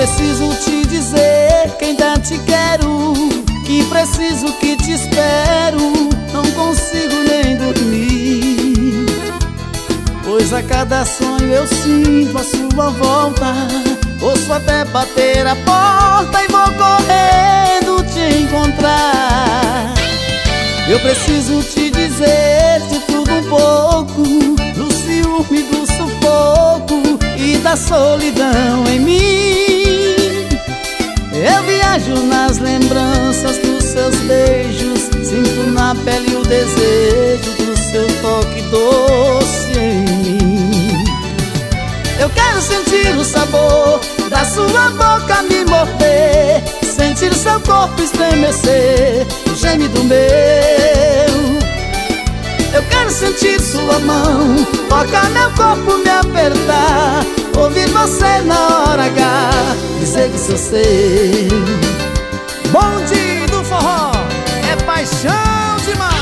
preciso te dizer que ainda te quero, que preciso, que te espero, não consigo nem dormir, pois a cada sonho eu sinto a sua volta. Ouço até bater a porta e vou correndo te encontrar. Eu preciso te dizer de tudo um pouco, do ciúme, do sufoco e da solidão em mim. Eu viajo nas lembranças dos seus beijos, sinto na pele o desejo do seu toque doce em mim. Eu quero sentir o sabor da sua boca me morder, sentir seu corpo estremecer, o gemido meu. Eu quero sentir sua mão tocar meu corpo, me apertar, ouvir você na hora H dizer que sou seu. Bonde do forró é paixão demais.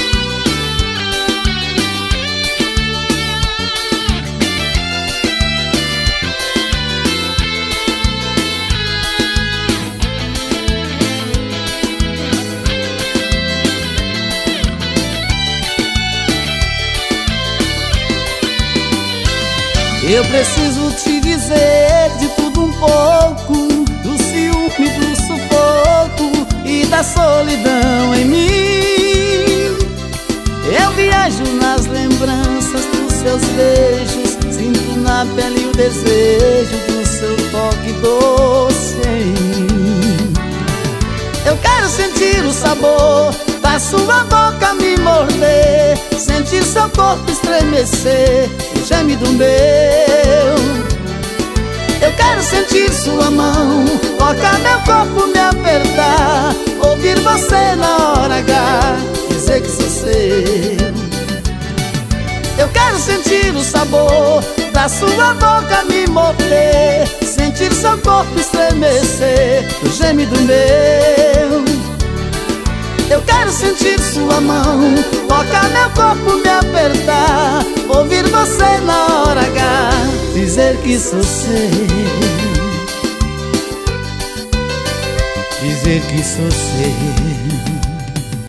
Eu preciso te dizer de tudo um pouco, do ciúme, do sufoco e da solidão em mim. Eu viajo nas lembranças dos seus beijos, sinto na pele o desejo do seu toque doce em mim. Eu quero sentir o sabor da sua boca me morder, sentir seu corpo estremecer, o gemido meu. Eu quero sentir sua mão tocar meu corpo, me apertar, ouvir você na hora H dizer que sou seu. Eu quero sentir o sabor da sua boca me morder, sentir seu corpo estremecer, o gemido meu. Eu quero sentir sua mão tocar meu corpo, me apertar, ouvir você na hora H dizer que sou seu, dizer que sou seu.